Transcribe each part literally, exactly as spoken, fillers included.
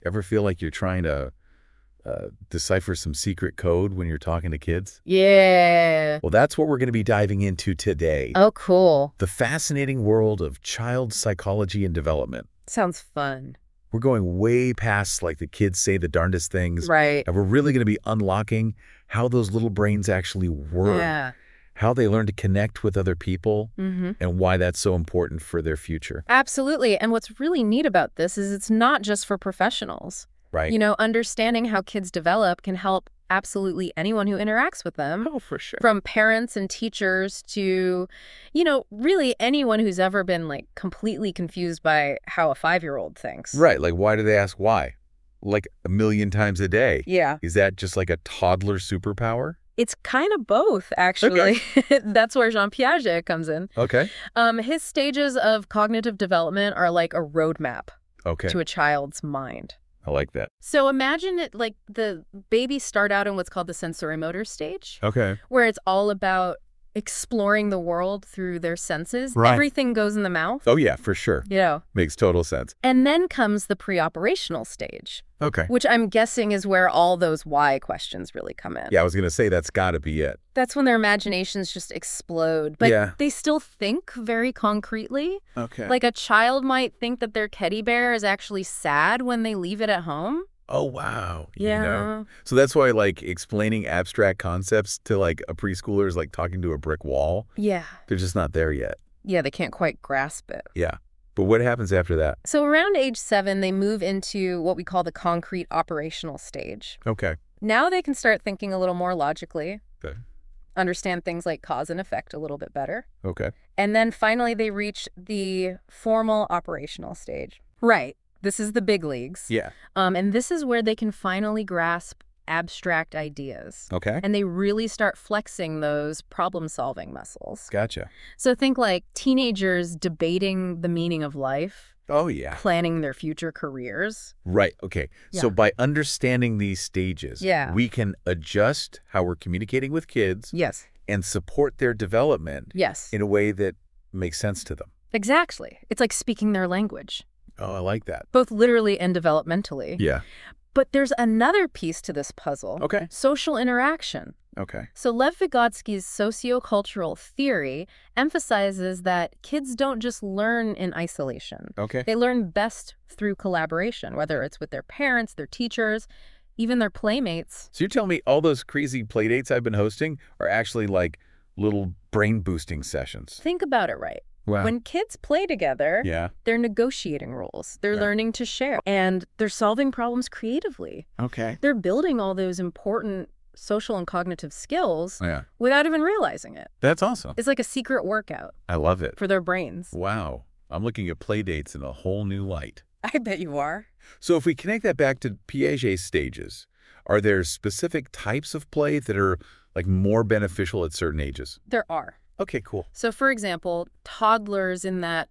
Ever feel like you're trying to uh, decipher some secret code when you're talking to kids? Yeah. Well, that's what we're going to be diving into today. Oh, cool. The fascinating world of child psychology and development. Sounds fun. We're going way past like the kids say the darndest things. Right. And we're really going to be unlocking how those little brains actually work. Yeah. How they learn to connect with other people, Mm-hmm. and why that's so important for their future. Absolutely. And what's really neat about this is it's not just for professionals. Right. You know, understanding how kids develop can help absolutely anyone who interacts with them. Oh, for sure. From parents and teachers to, you know, really anyone who's ever been like completely confused by how a five-year-old thinks. Right. Like, why do they ask why? Like a million times a day. Yeah. Is that just like a toddler superpower? It's kind of both, actually. That's where Jean Piaget comes in. Okay. Um, his stages of cognitive development are like a roadmap Okay. to a child's mind. I like that. So imagine it like the babies start out in what's called the sensorimotor stage, Okay. where it's all about exploring the world through their senses. Right. Everything goes in the mouth. Oh, yeah, for sure. You know. Makes total sense. And then comes the pre-operational stage, Okay. which I'm guessing is where all those why questions really come in. Yeah, I was going to say that's got to be it. That's when their imaginations just explode. But Yeah. they still think very concretely. Okay. Like a child might think that their teddy bear is actually sad when they leave it at home. Oh, wow. Yeah. You know? So that's why, like, explaining abstract concepts to, like, a preschooler is like talking to a brick wall. Yeah. They're just not there yet. Yeah, they can't quite grasp it. Yeah. But what happens after that? So around age seven, they move into what we call the concrete operational stage. Okay. Now they can start thinking a little more logically, Okay. understand things like cause and effect a little bit better. Okay. And then finally, they reach the formal operational stage. Right. This is the big leagues. Yeah. Um, and this is where they can finally grasp abstract ideas. Okay. And they really start flexing those problem-solving muscles. Gotcha. So think like teenagers debating the meaning of life, Oh, yeah. planning their future careers. Right. Okay. So Yeah. by understanding these stages, Yeah. we can adjust how we're communicating with kids Yes. and support their development Yes. in a way that makes sense to them. Exactly. It's like speaking their language, Oh, I like that. both literally and developmentally. Yeah. But there's another piece to this puzzle. Okay. Social interaction. Okay. So Lev Vygotsky's sociocultural theory emphasizes that kids don't just learn in isolation. Okay. They learn best through collaboration, whether it's with their parents, their teachers, even their playmates. So you're telling me all those crazy play dates I've been hosting are actually like little brain boosting sessions? Think about it right. Wow. When kids play together, Yeah. they're negotiating roles. They're Right. learning to share, and they're solving problems creatively. Okay. They're building all those important social and cognitive skills Yeah. without even realizing it. That's awesome. It's like a secret workout I love it. for their brains. Wow. I'm looking at play dates in a whole new light. I bet you are. So if we connect that back to Piaget's stages, are there specific types of play that are like more beneficial at certain ages? There are. Okay, cool. So, for example, toddlers in that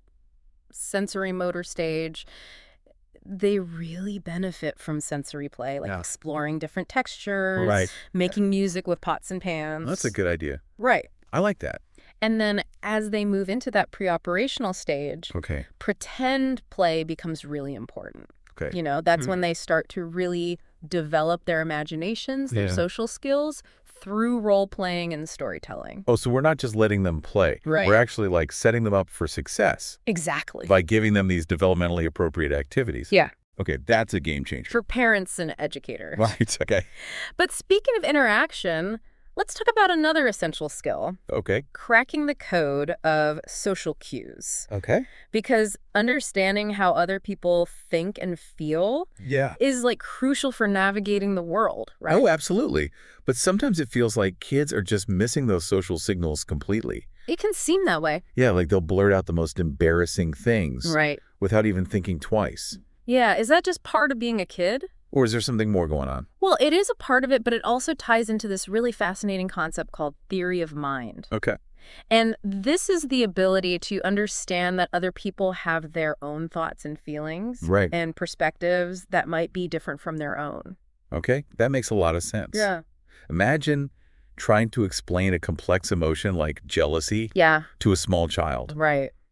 sensory motor stage, they really benefit from sensory play, like Yeah. exploring different textures, Right. making music with pots and pans. That's a good idea. Right. I like that. And then as they move into that pre-operational stage, Okay. pretend play becomes really important. Okay. You know, that's Hmm. when they start to really develop their imaginations, their Yeah. social skills through role-playing and storytelling. Oh, so we're not just letting them play. Right. We're actually like setting them up for success Exactly. by giving them these developmentally appropriate activities. Yeah. Okay, that's a game changer. For parents and educators. Right. Okay. But speaking of interaction, let's talk about another essential skill, Okay. cracking the code of social cues. Okay. Because understanding how other people think and feel Yeah. is like crucial for navigating the world, right? Oh, absolutely. But sometimes it feels like kids are just missing those social signals completely. It can seem that way. Yeah, like they'll blurt out the most embarrassing things Right. without even thinking twice. Yeah. Is that just part of being a kid? Or is there something more going on? Well, it is a part of it, but it also ties into this really fascinating concept called theory of mind. Okay. And this is the ability to understand that other people have their own thoughts and feelings Right. and perspectives that might be different from their own. Okay. That makes a lot of sense. Imagine trying to explain a complex emotion like jealousy Yeah. to a small child. Right.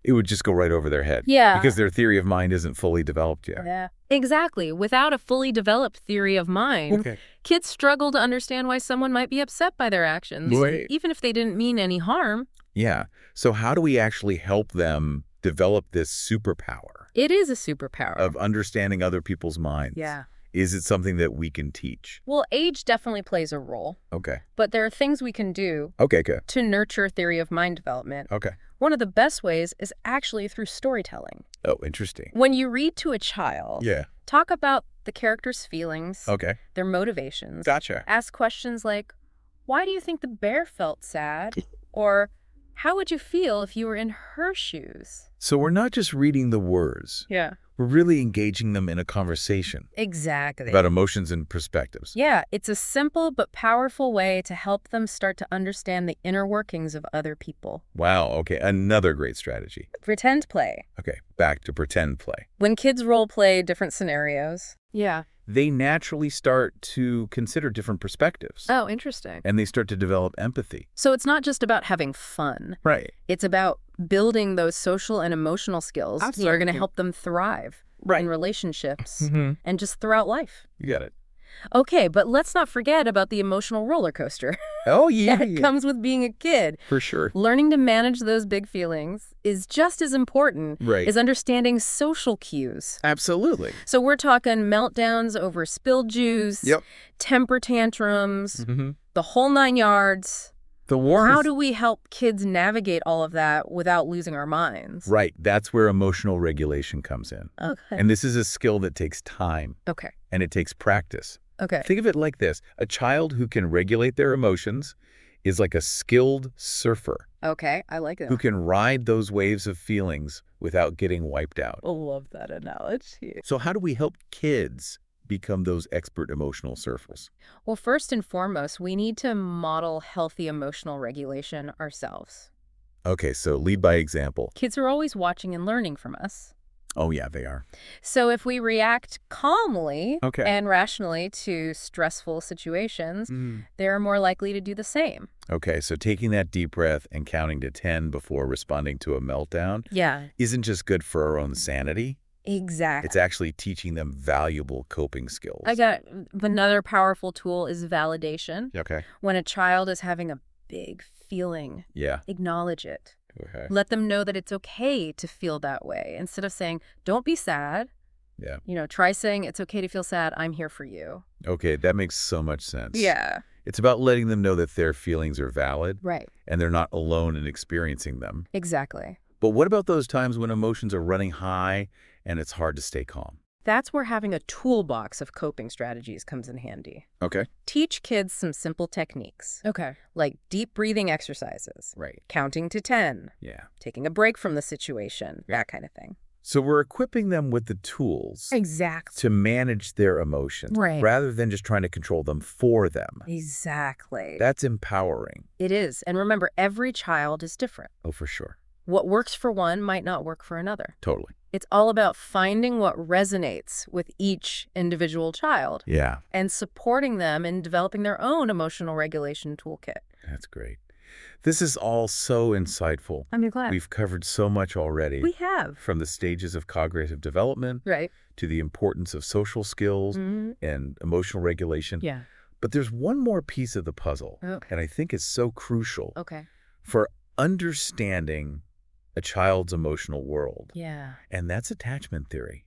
it would just go right over their head. Yeah. Because their theory of mind isn't fully developed yet. Yeah. Exactly. Without a fully developed theory of mind, Okay. kids struggle to understand why someone might be upset by their actions, Right. even if they didn't mean any harm. Yeah. So how do we actually help them develop this superpower It is a superpower. of understanding other people's minds? Yeah. Is it something that we can teach? Well, age definitely plays a role, Okay. but there are things we can do Okay, good. to nurture theory of mind development. Okay. One of the best ways is actually through storytelling. Oh, interesting. When you read to a child, Yeah. talk about the character's feelings, Okay. their motivations. Gotcha. Ask questions like, why do you think the bear felt sad? Or, how would you feel if you were in her shoes? So we're not just reading the words. Yeah. We're really engaging them in a conversation Exactly. about emotions and perspectives. Yeah, it's a simple but powerful way to help them start to understand the inner workings of other people. Wow. Okay. Another great strategy. Pretend play. Okay. Back to pretend play. When kids role play different scenarios. Yeah. They naturally start to consider different perspectives. Oh, interesting. And they start to develop empathy. So it's not just about having fun. Right. It's about building those social and emotional skills that are Absolutely. going to help them thrive Right. in relationships Mm-hmm. and just throughout life. You got it. Okay, but let's not forget about the emotional roller coaster Oh, yeah. that yeah. comes with being a kid. For sure. Learning to manage those big feelings is just as important Right. as understanding social cues. Absolutely. So we're talking meltdowns over spilled juice, Yep. temper tantrums, Mm-hmm. the whole nine yards. The war. How do we help kids navigate all of that without losing our minds? Right. That's where emotional regulation comes in. Okay. And this is a skill that takes time Okay. and it takes practice. Okay. Think of it like this. A child who can regulate their emotions is like a skilled surfer Okay. I like it. who can ride those waves of feelings without getting wiped out. I love that analogy. So how do we help kids become those expert emotional surfers? Well, first and foremost, we need to model healthy emotional regulation ourselves. Okay, so lead by example. Kids are always watching and learning from us. Oh, yeah, they are. So if we react calmly Okay. and rationally to stressful situations, Mm. they're more likely to do the same. Okay, so taking that deep breath and counting to ten before responding to a meltdown Yeah, isn't just good for our own sanity. exactly. It's actually teaching them valuable coping skills. I got another powerful tool is validation. Okay. When a child is having a big feeling, Yeah. acknowledge it. Okay. Let them know that it's okay to feel that way. Instead of saying, don't be sad, Yeah. you know, try saying, it's okay to feel sad. I'm here for you. Okay, that makes so much sense. Yeah. It's about letting them know that their feelings are valid Right. and they're not alone in experiencing them. Exactly. But what about those times when emotions are running high and it's hard to stay calm? That's where having a toolbox of coping strategies comes in handy. Okay. Teach kids some simple techniques. Okay. Like deep breathing exercises, Right. counting to ten, Yeah. taking a break from the situation, that kind of thing. So we're equipping them with the tools Exactly. to manage their emotions Right. rather than just trying to control them for them. Exactly. That's empowering. It is. And remember, every child is different. Oh, for sure. What works for one might not work for another. Totally. It's all about finding what resonates with each individual child Yeah, and supporting them in developing their own emotional regulation toolkit. that's great. This is all so insightful. I'm glad. We've covered so much already. We have. From the stages of cognitive development Right. to the importance of social skills Mm-hmm. and emotional regulation. Yeah. But there's one more piece of the puzzle, Okay. and I think it's so crucial Okay. for understanding a child's emotional world, Yeah. and that's attachment theory.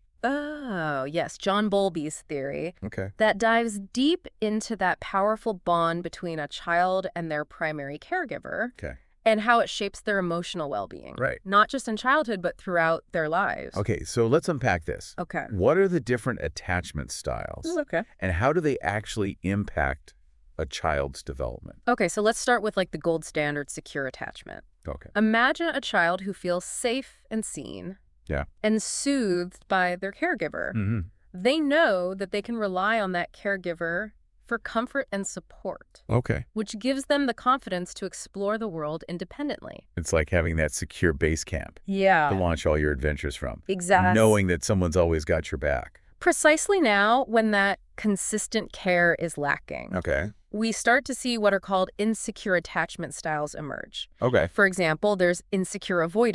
Oh, yes. John Bowlby's theory Okay. that dives deep into that powerful bond between a child and their primary caregiver Okay. and how it shapes their emotional well-being. Right. Not just in childhood, but throughout their lives. Okay, so let's unpack this. Okay. What are the different attachment styles, Okay. and how do they actually impact a child's development? Okay, so let's start with like the gold standard secure attachment. Okay. Imagine a child who feels safe and seen Yeah. and soothed by their caregiver. Mm-hmm. They know that they can rely on that caregiver for comfort and support, Okay. which gives them the confidence to explore the world independently. It's like having that secure base camp to Yeah, launch all your adventures from, exactly. knowing that someone's always got your back. Precisely now, when that consistent care is lacking, Okay. we start to see what are called insecure attachment styles emerge. Okay. For example, there's insecure avoidant,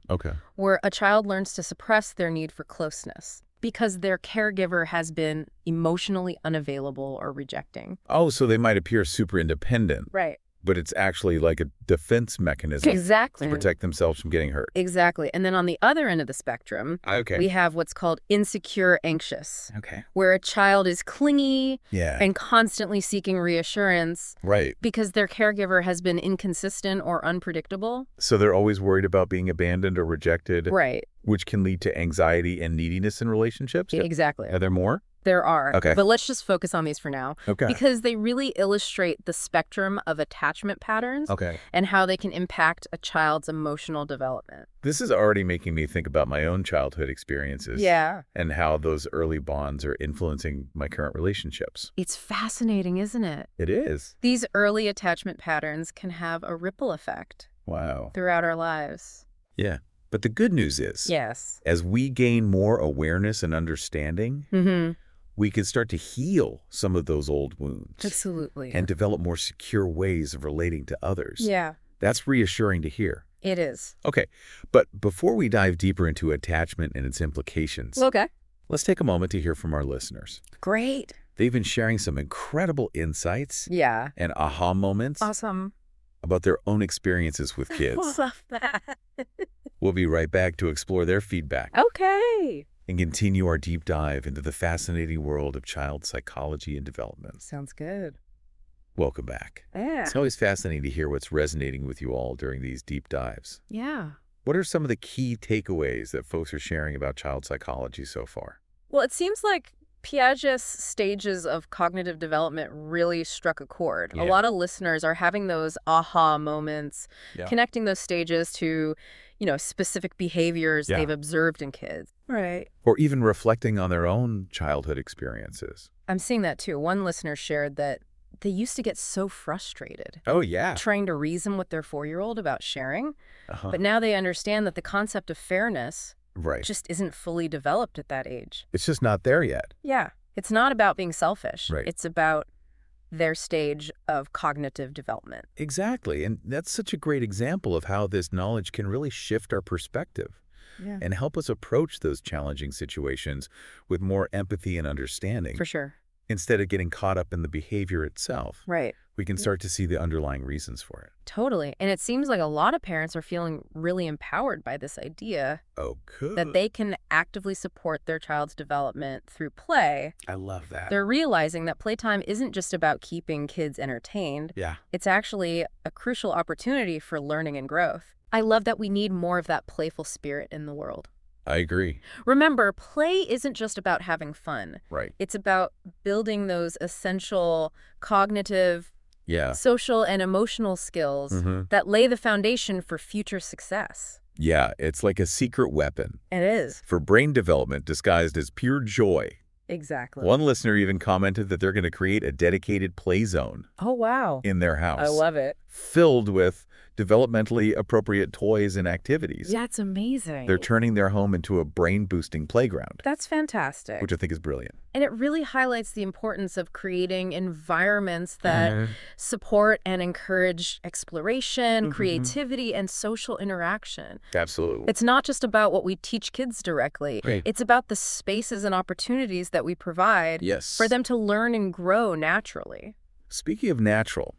Okay. where a child learns to suppress their need for closeness because their caregiver has been emotionally unavailable or rejecting. Oh, so they might appear super independent, Right. but it's actually like a defense mechanism Exactly. to protect themselves from getting hurt. Exactly. And then on the other end of the spectrum, Okay. we have what's called insecure anxious, Okay. where a child is clingy Yeah. and constantly seeking reassurance Right. because their caregiver has been inconsistent or unpredictable. So they're always worried about being abandoned or rejected, Right. which can lead to anxiety and neediness in relationships. Exactly. Are there more? There are. Okay. But let's just focus on these for now. Okay. Because they really illustrate the spectrum of attachment patterns Okay. and how they can impact a child's emotional development. This is already making me think about my own childhood experiences. Yeah. And how those early bonds are influencing my current relationships. It's fascinating, isn't it? It is. These early attachment patterns can have a ripple effect Wow. throughout our lives. Yeah. But the good news is, Yes. as we gain more awareness and understanding, Mm-hmm. we can start to heal some of those old wounds Absolutely. and develop more secure ways of relating to others. Yeah, That's reassuring to hear. it is. Okay, but before we dive deeper into attachment and its implications, Okay. let's take a moment to hear from our listeners. Great. They've been sharing some incredible insights Yeah. and aha moments Awesome. about their own experiences with kids. Love that. We'll be right back to explore their feedback Okay. and continue our deep dive into the fascinating world of child psychology and development. Sounds good. Welcome back. Yeah. It's always fascinating to hear what's resonating with you all during these deep dives. Yeah. What are some of the key takeaways that folks are sharing about child psychology so far? Well, it seems like Piaget's stages of cognitive development really struck a chord. Yeah. A lot of listeners are having those aha moments, Yeah. connecting those stages to, you know, specific behaviors Yeah. they've observed in kids. Right. Or even reflecting on their own childhood experiences. I'm seeing that too. One listener shared that they used to get so frustrated Oh, yeah. trying to reason with their four-year-old about sharing, Uh-huh. but now they understand that the concept of fairness Right. just isn't fully developed at that age. It's just not there yet. Yeah. It's not about being selfish. Right. It's about their stage of cognitive development. Exactly. And that's such a great example of how this knowledge can really shift our perspective Yeah. and help us approach those challenging situations with more empathy and understanding. For sure. Instead of getting caught up in the behavior itself, Right. we can start to see the underlying reasons for it. Totally. And it seems like a lot of parents are feeling really empowered by this idea Oh, good. that they can actively support their child's development through play. I love that. They're realizing that playtime isn't just about keeping kids entertained. Yeah. It's actually a crucial opportunity for learning and growth. I love that we need more of that playful spirit in the world. I agree. Remember, play isn't just about having fun. Right. It's about building those essential cognitive, Yeah. social, and emotional skills Mhm. that lay the foundation for future success. Yeah, it's like a secret weapon It is. for brain development disguised as pure joy. Exactly. One listener even commented that they're going to create a dedicated play zone Oh, wow. in their house. I love it. Filled with developmentally appropriate toys and activities. That's amazing. They're turning their home into a brain-boosting playground, That's fantastic. which I think is brilliant. And it really highlights the importance of creating environments that Mhm. support and encourage exploration, Mhm. creativity, and social interaction. Absolutely. It's not just about what we teach kids directly. Right. It's about the spaces and opportunities that we provide Yes. for them to learn and grow naturally. Speaking of natural,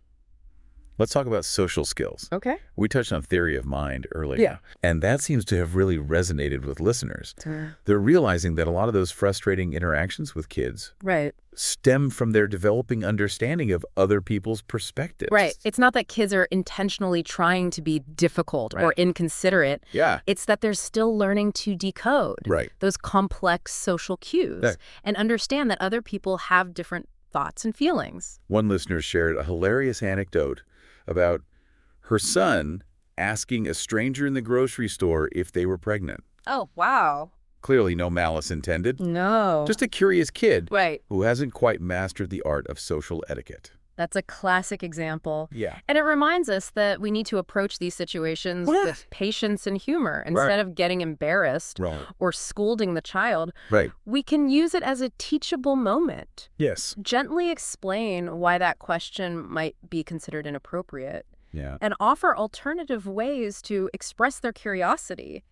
let's talk about social skills. Okay. We touched on theory of mind earlier. Yeah. And that seems to have really resonated with listeners. They're realizing that a lot of those frustrating interactions with kids Right. stem from their developing understanding of other people's perspectives. Right. It's not that kids are intentionally trying to be difficult or Right. inconsiderate. Yeah. It's that they're still learning to decode Right. those complex social cues Yeah. and understand that other people have different thoughts and feelings. One listener shared a hilarious anecdote about her son asking a stranger in the grocery store if they were pregnant. Oh, wow. Clearly no malice intended. No. Just a curious kid Right. who hasn't quite mastered the art of social etiquette. That's a classic example. Yeah. And it reminds us that we need to approach these situations What? with patience and humor. Instead of getting embarrassed Right. or scolding the child, Right. we can use it as a teachable moment. Yes. Gently explain why that question might be considered inappropriate Yeah. and offer alternative ways to express their curiosity.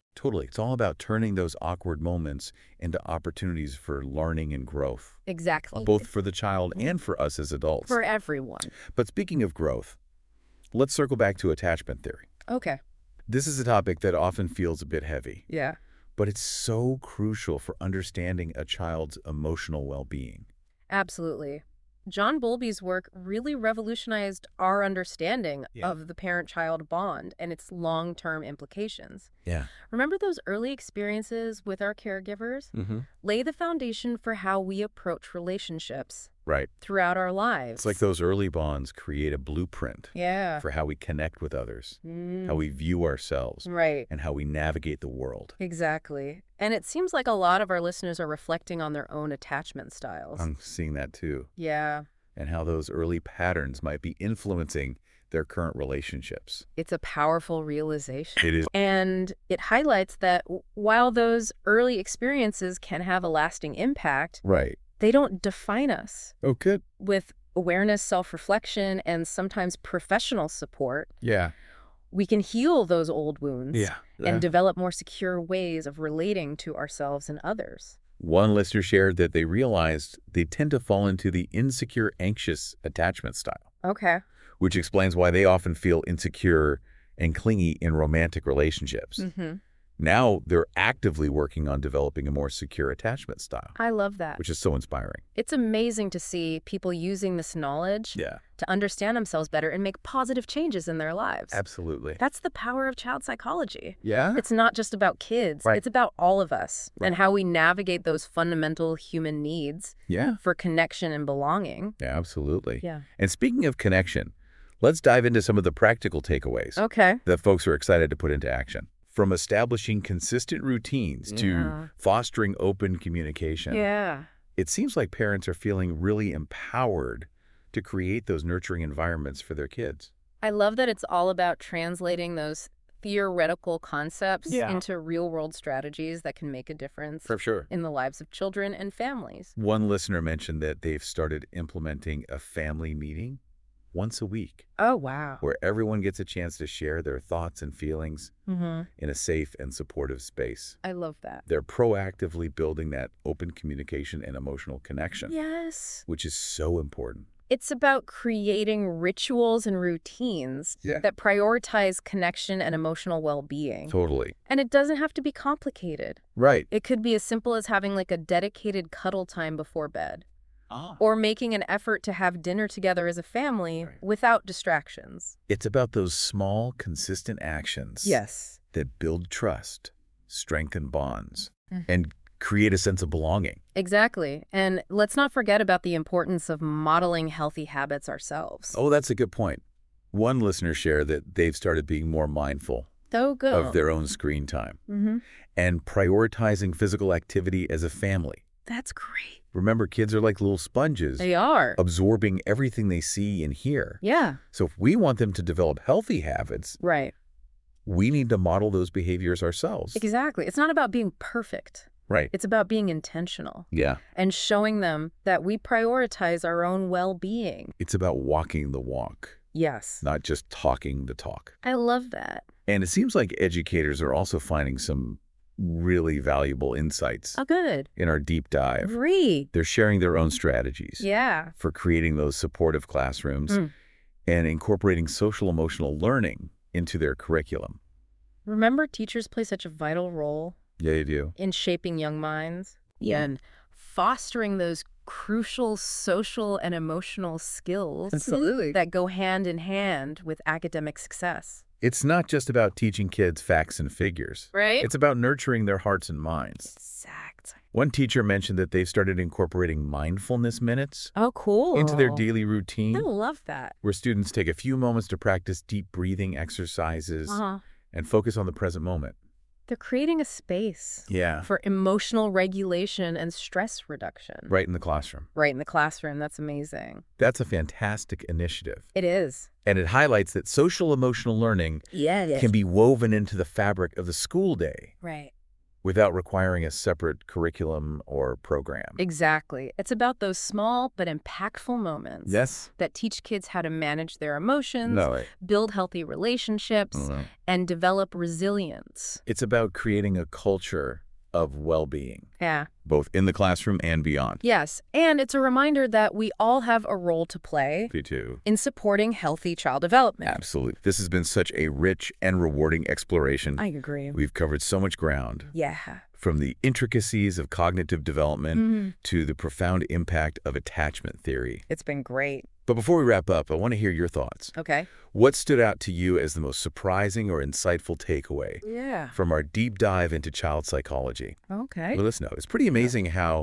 Totally. It's all about turning those awkward moments into opportunities for learning and growth, Exactly. both for the child and for us as adults. For everyone. But speaking of growth, let's circle back to attachment theory. Okay. This is a topic that often feels a bit heavy, Yeah. but it's so crucial for understanding a child's emotional well-being. Absolutely. John Bowlby's work really revolutionized our understanding Yeah. of the parent-child bond and its long-term implications. Yeah. Remember those early experiences with our caregivers? Mm-hmm. Lay the foundation for how we approach relationships Right. throughout our lives. It's like those early bonds create a blueprint Yeah. for how we connect with others, Mm. how we view ourselves, Right. and how we navigate the world. Exactly. And it seems like a lot of our listeners are reflecting on their own attachment styles. I'm seeing that too, Yeah. and how those early patterns might be influencing their current relationships. It's a powerful realization. It is. And it highlights that w- while those early experiences can have a lasting impact, Right. they don't define us. Oh, good. With awareness, self-reflection, and sometimes professional support, Yeah. we can heal those old wounds Yeah. and develop more secure ways of relating to ourselves and others. One listener shared that they realized they tend to fall into the insecure, anxious attachment style, Okay. which explains why they often feel insecure and clingy in romantic relationships. Mm-hmm. Now they're actively working on developing a more secure attachment style, I love that. which is so inspiring. It's amazing to see people using this knowledge Yeah, to understand themselves better and make positive changes in their lives. absolutely. That's the power of child psychology. Yeah? It's not just about kids. Right. It's about all of us Right. and how we navigate those fundamental human needs Yeah. for connection and belonging. Yeah, absolutely. Yeah. And speaking of connection, let's dive into some of the practical takeaways Okay. that folks are excited to put into action. From establishing consistent routines Yeah. to fostering open communication. Yeah. It seems like parents are feeling really empowered to create those nurturing environments for their kids. I love that it's all about translating those theoretical concepts Yeah. into real-world strategies that can make a difference sure. in the lives of children and families. One listener mentioned that they've started implementing a family meeting once a week Oh, wow. where everyone gets a chance to share their thoughts and feelings Mm-hmm. in a safe and supportive space. I love that. They're proactively building that open communication and emotional connection, Yes. which is so important. It's about creating rituals and routines Yeah. that prioritize connection and emotional well-being. Totally. And it doesn't have to be complicated. Right. It could be as simple as having like a dedicated cuddle time before bed, Ah. or making an effort to have dinner together as a family Right. without distractions. It's about those small, consistent actions Yes. that build trust, strengthen bonds, Mhm. and create a sense of belonging. Exactly. And let's not forget about the importance of modeling healthy habits ourselves. Oh, that's a good point. One listener shared that they've started being more mindful So good. of their own screen time Mm-hmm. and prioritizing physical activity as a family. That's great. Remember, kids are like little sponges, They are. absorbing everything they see and hear. Yeah. So if we want them to develop healthy habits, Right. we need to model those behaviors ourselves. Exactly. It's not about being perfect. Right. It's about being intentional Yeah. and showing them that we prioritize our own well-being. It's about walking the walk, Yes. not just talking the talk. I love that. And it seems like educators are also finding some really valuable insights Oh, good. in our deep dive. Great. They're sharing their own strategies Yeah. for creating those supportive classrooms Mm. and incorporating social emotional learning into their curriculum. Remember, teachers play such a vital role Yeah, you do. in shaping young minds. Yeah. And fostering those crucial social and emotional skills Absolutely. that go hand in hand with academic success. It's not just about teaching kids facts and figures. Right? It's about nurturing their hearts and minds. Exact. One teacher mentioned that they've started incorporating mindfulness minutes Oh, cool. into their daily routine, I love that. where students take a few moments to practice deep breathing exercises Uh-huh. and focus on the present moment. They're creating a space Yeah. for emotional regulation and stress reduction. Right in the classroom. Right in the classroom. That's amazing. That's a fantastic initiative. It is. And it highlights that social emotional learning Yeah, can be woven into the fabric of the school day. Right. without requiring a separate curriculum or program. Exactly. It's about those small but impactful moments Yes? that teach kids how to manage their emotions, No, I, build healthy relationships, no. and develop resilience. It's about creating a culture of well-being, Yeah. both in the classroom and beyond. Yes, and it's a reminder that we all have a role to play Me too. in supporting healthy child development. Absolutely. This has been such a rich and rewarding exploration. I agree. We've covered so much ground, Yeah. from the intricacies of cognitive development Mhm. to the profound impact of attachment theory. It's been great. But before we wrap up, I want to hear your thoughts. Okay. What stood out to you as the most surprising or insightful takeaway Yeah. from our deep dive into child psychology? Okay. Let us know. It's pretty amazing how,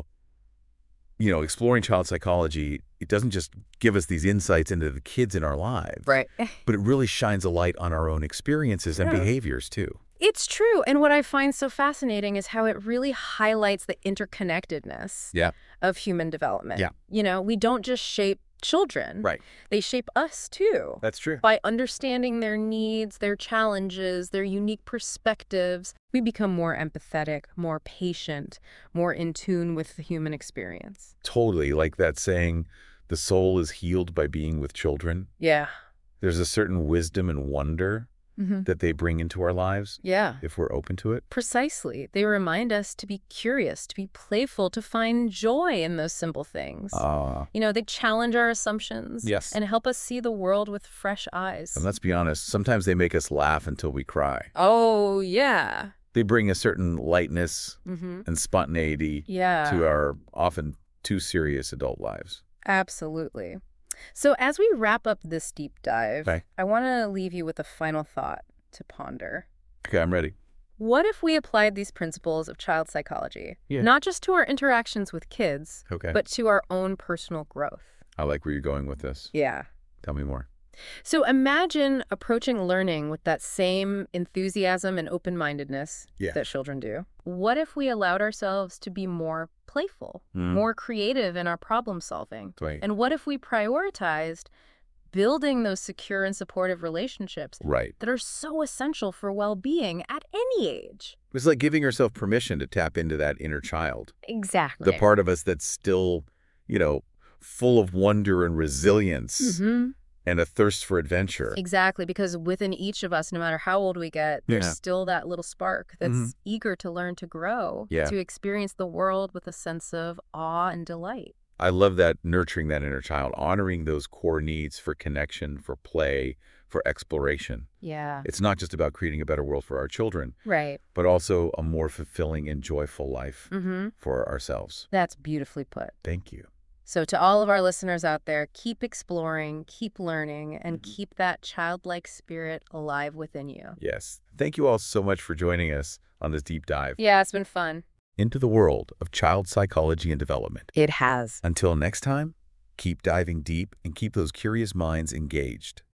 you know, exploring child psychology, it doesn't just give us these insights into the kids in our lives, Right. but it really shines a light on our own experiences and Yeah. behaviors too. It's true. And what I find so fascinating is how it really highlights the interconnectedness Yeah. of human development. Yeah. You know, we don't just shape children. Right. They shape us too. That's true. By understanding their needs, their challenges, their unique perspectives, we become more empathetic, more patient, more in tune with the human experience. Totally. Like that saying, the soul is healed by being with children. Yeah. There's a certain wisdom and wonder Mm-hmm. that they bring into our lives Yeah. if we're open to it. Precisely. They remind us to be curious, to be playful, to find joy in those simple things. Ah. You know, they challenge our assumptions. Yes. And help us see the world with fresh eyes. And let's be honest, sometimes they make us laugh until we cry. Oh, yeah. They bring a certain lightness Mm-hmm. and spontaneity Yeah. to our often too serious adult lives. Absolutely. So as we wrap up this deep dive, Okay. I want to leave you with a final thought to ponder. Okay, I'm ready. What if we applied these principles of child psychology, Yeah. not just to our interactions with kids, Okay. but to our own personal growth? I like where you're going with this. Yeah. Tell me more. So imagine approaching learning with that same enthusiasm and open-mindedness Yeah. that children do. What if we allowed ourselves to be more playful, Mm. more creative in our problem solving? Right. And what if we prioritized building those secure and supportive relationships Right. that are so essential for well-being at any age? It's like giving yourself permission to tap into that inner child, Exactly. the part of us that's still, you know, full of wonder and resilience hmm and a thirst for adventure. Exactly, because within each of us, no matter how old we get, there's Yeah. still that little spark that's Mhm. eager to learn to grow, Yeah. to experience the world with a sense of awe and delight. I love that, nurturing that inner child, honoring those core needs for connection, for play, for exploration. Yeah. It's not just about creating a better world for our children, Right. but also a more fulfilling and joyful life Mm-hmm. for ourselves. That's beautifully put. Thank you. So to all of our listeners out there, keep exploring, keep learning, and Mhm. keep that childlike spirit alive within you. Yes. Thank you all so much for joining us on this deep dive Yeah, it's been fun. into the world of child psychology and development. It has. Until next time, keep diving deep and keep those curious minds engaged.